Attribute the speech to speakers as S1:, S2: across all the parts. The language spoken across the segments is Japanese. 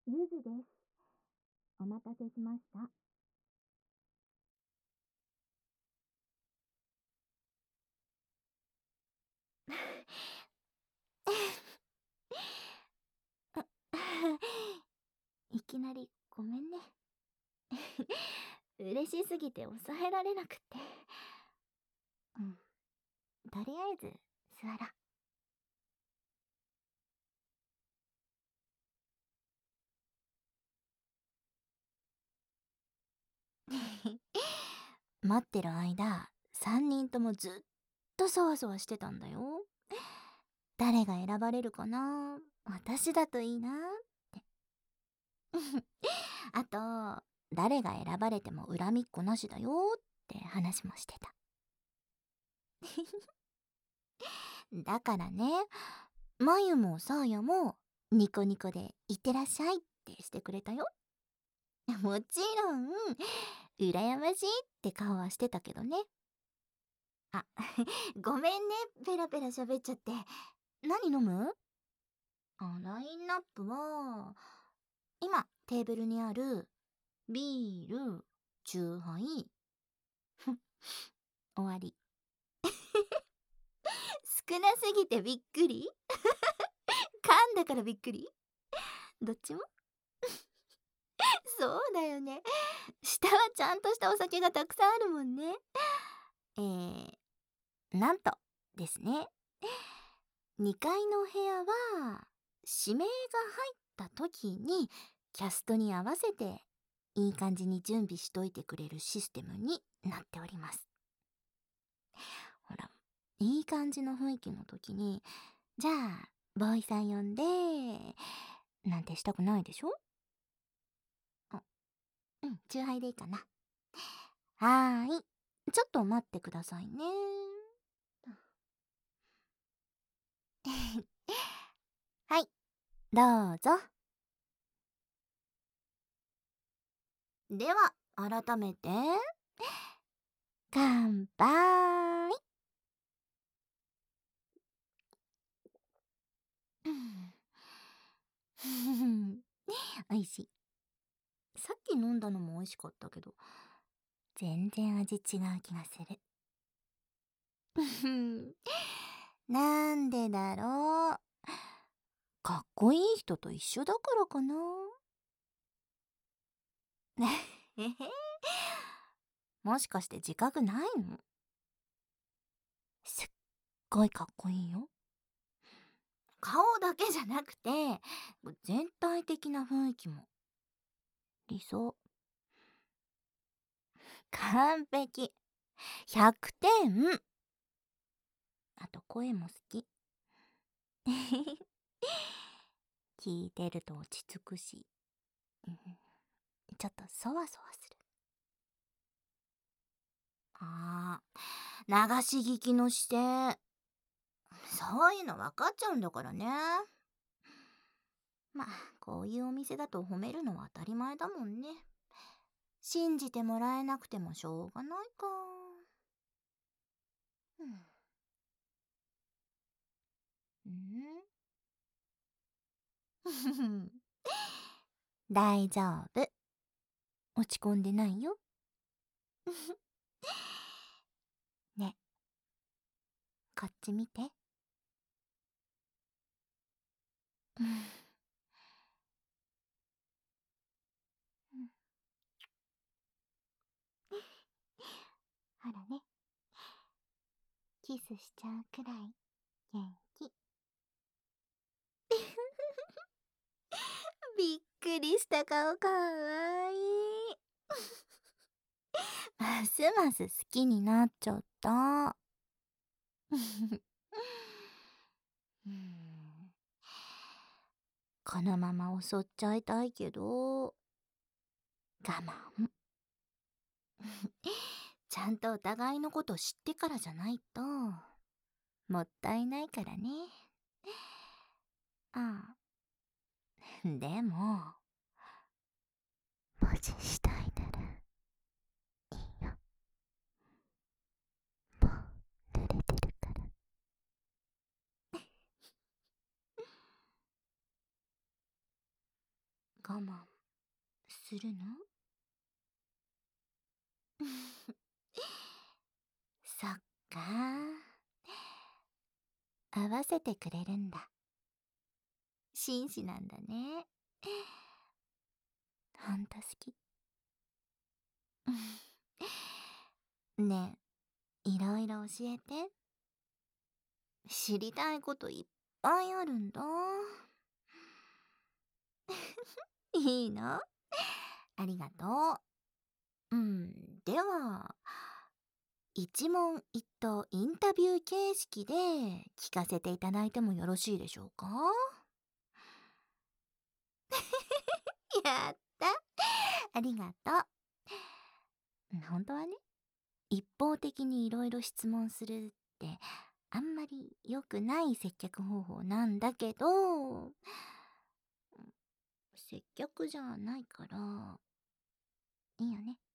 S1: ゆずです。お待たせしました。いきなりごめんね。嬉しすぎて抑えられなくって。うん。とりあえず、座ろう。待ってる間、3人ともずっとそわそわしてたんだよ。誰が選ばれるかな、私だといいなって。あと、誰が選ばれても恨みっこなしだよって話もしてた。だからね、まゆもさあやもニコニコで「いってらっしゃい」ってしてくれたよ。もちろん羨ましいって顔はしてたけどね。あ、ごめんね、ペラペラ喋っちゃって。何飲む？ラインナップは今テーブルにあるビール、チューハイ。終わり。少なすぎてびっくり。噛んだからびっくり。どっちも。そうだよね。下はちゃんとしたお酒がたくさんあるもんね。なんとですね、2階の部屋は指名が入った時にキャストに合わせていい感じに準備しといてくれるシステムになっております。ほら、いい感じの雰囲気の時に、じゃあボーイさん呼んでなんてしたくないでしょ？あ、うん、チューハイでいいかな。はーい、ちょっと待ってくださいね。はい、どうぞ。では改めて乾杯。美味しい。さっき飲んだのも美味しかったけど、全然味違う気がする。なんでだろう。かっこいい人と一緒だからかな。へへ。もしかして自覚ないの？すっごいかっこいいよ。顔だけじゃなくて、全体的な雰囲気も理想。完璧。100点。あと声も好き。聞いてると落ち着くし、うん、ちょっとそわそわする。流し聞きの姿勢。そういうの分かっちゃうんだからね。まあ、こういうお店だと褒めるのは当たり前だもんね。信じてもらえなくてもしょうがないか。うん。大丈夫。落ち込んでないよ。ね、こっち見て。ほらね、キスしちゃうくらい元気。びっくりした顔かわいい。ますます好きになっちゃった。うん、このまま襲っちゃいたいけど、我慢。ちゃんとお互いのこと知ってからじゃないと、もったいないからね。ああ、でも、ポジしたいならいいよ。もう濡れてるから。 我慢するの？そっか。合わせてくれるんだ。紳士なんだね。ほんと好き。ねえ、いろいろ教えて。知りたいこといっぱいあるんだ。いいの？ありがとう。では、一問一答インタビュー形式で聞かせていただいてもよろしいでしょうか？やった。ありがとう。本当はね、一方的にいろいろ質問するってあんまり良くない接客方法なんだけど、接客じゃないから、いいよね。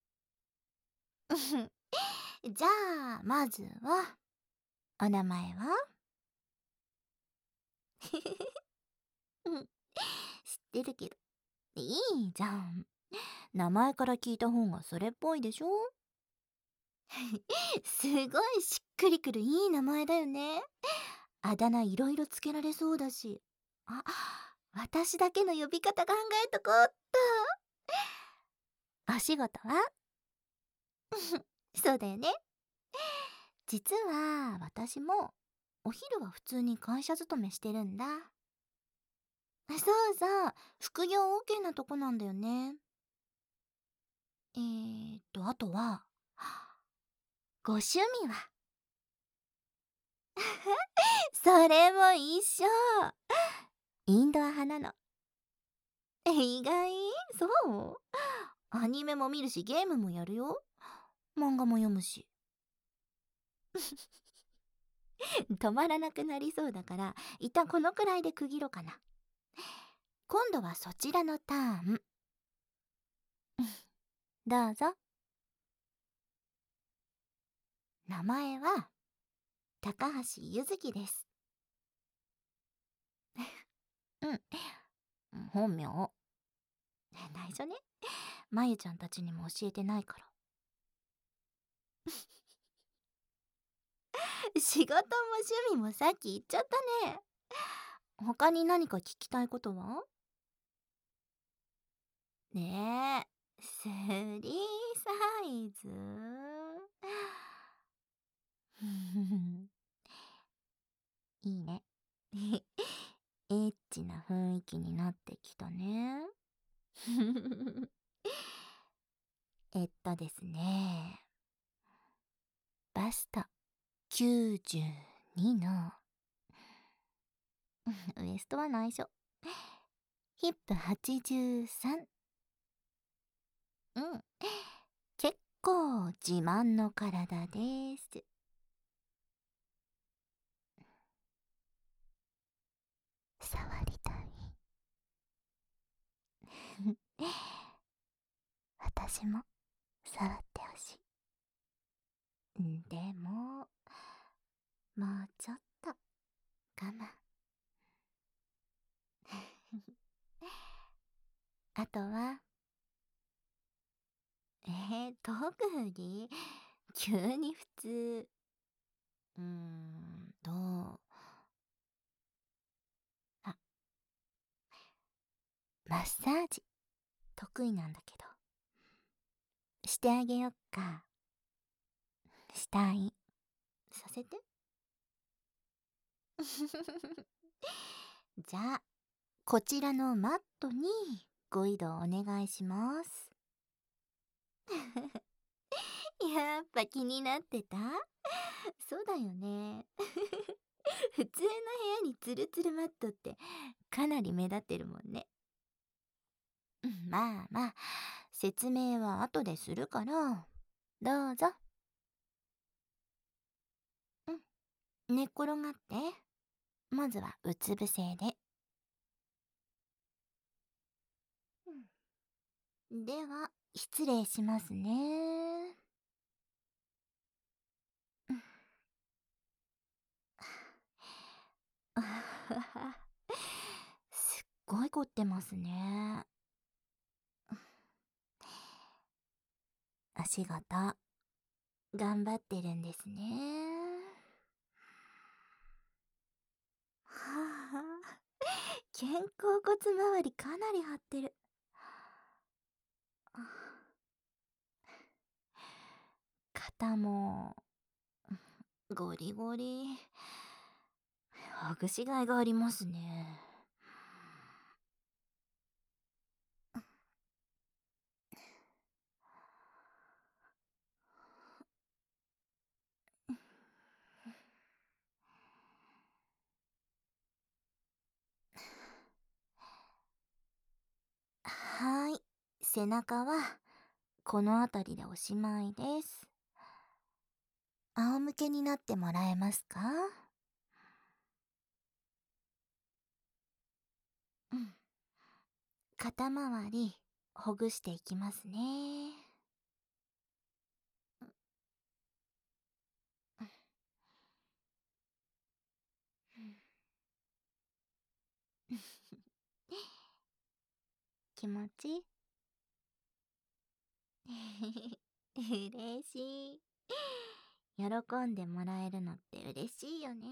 S1: じゃあ、まずは、お名前は？うん、知ってるけど。いいじゃん。名前から聞いた方がそれっぽいでしょ？すごいしっくりくるいい名前だよね。あだ名いろいろつけられそうだし。あ、私だけの呼び方考えとこうっと。お仕事は？そうだよね。実は私もお昼は普通に会社勤めしてるんだ。そうそう、副業 OK なとこなんだよね。あとは、ご趣味は？それも一緒。インドア派なの。意外？そう？アニメも見るしゲームもやるよ。漫画も読むし。止まらなくなりそうだから一旦このくらいで区切ろうかな。今度はそちらのターン。どうぞ。名前は高橋ゆずきです。うん、本名。内緒ね。まゆちゃんたちにも教えてないから。仕事も趣味もさっき言っちゃったね。他に何か聞きたいことは？ねえ、スリーサイズ？いいね。エッチな雰囲気になってきたね。ですね。バスト92の、ウエストは内緒。ヒップ83。うん。結構自慢の体です。触りたい。私も触ってほしい。でも、もうちょっと我慢。あとは、特技急に普通。と、あ、マッサージ得意なんだけど。してあげよっか。したい。させて。じゃあ、こちらのマットにご移動お願いします。やっぱ気になってた？そうだよね。普通の部屋にツルツルマットってかなり目立ってるもんね。まあまあ、説明は後でするから、どうぞ。寝っ転がって。まずはうつ伏せで。では、失礼しますね。すっごい凝ってますね。足型、頑張ってるんですね。はあ、肩甲骨周りかなり張ってる。肩も、ゴリゴリ。ほぐしがいがありますね。はーい。背中は、この辺りでおしまいです。仰向けになってもらえますか？うん。肩周り、ほぐしていきますね。気持ち嬉しい。喜んでもらえるのって嬉しいよね。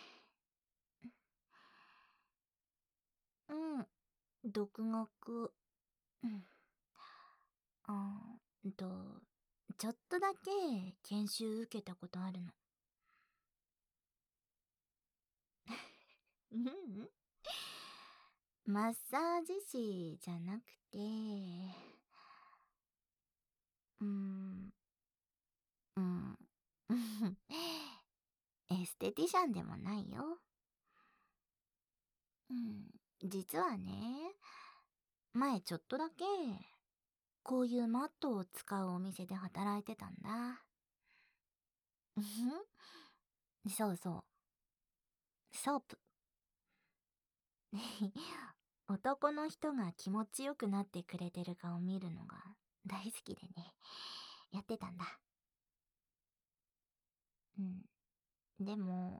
S1: うん、独学。うん。ーんと、ちょっとだけ研修受けたことあるの。うんうん。マッサージ師じゃなくて、うーん、うん、エステティシャンでもないよ。うん、実はね、前ちょっとだけ、こういうマットを使うお店で働いてたんだ。うん、そうそう、ソープ。男の人が気持ちよくなってくれてる顔見るのが大好きでね、やってたんだ。うん。でも、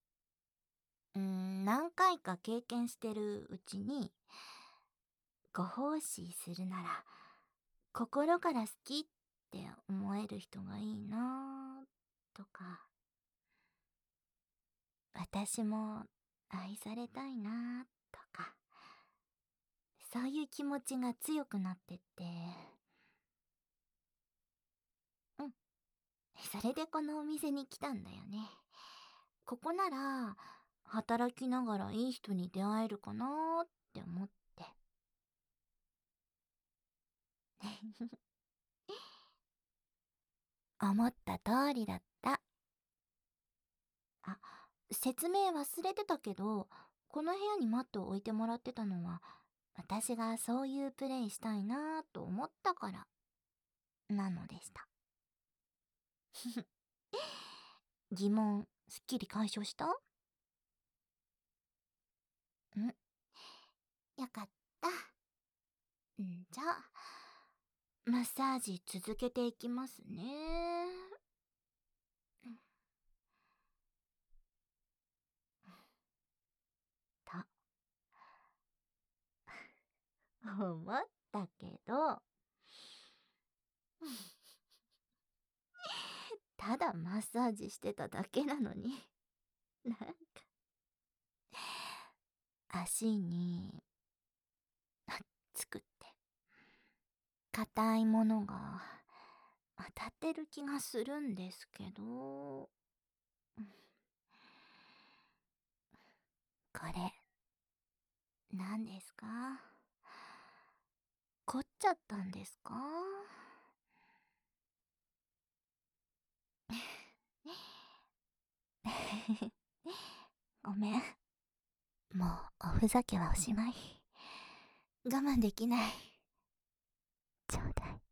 S1: 何回か経験してるうちに、ご奉仕するなら、心から好きって思える人がいいなぁ、とか、私も愛されたいなぁ、とか、そういう気持ちが強くなってって、うん。それでこのお店に来たんだよね。ここなら、働きながらいい人に出会えるかなーって思って。思った通りだった。あ、説明忘れてたけど、この部屋にマットを置いてもらってたのは、私がそういうプレイしたいなーと思ったから、なのでした。疑問、すっきり解消した？よかった。じゃあ、マッサージ続けていきますね。と、思ったけど、ただマッサージしてただけなのに、なんか、足に、つくって、硬いものが当たってる気がするんですけど、これ、何ですか？凝っちゃったんですか？ごめん。もうおふざけはおしまい。我慢できない。ちょうだい。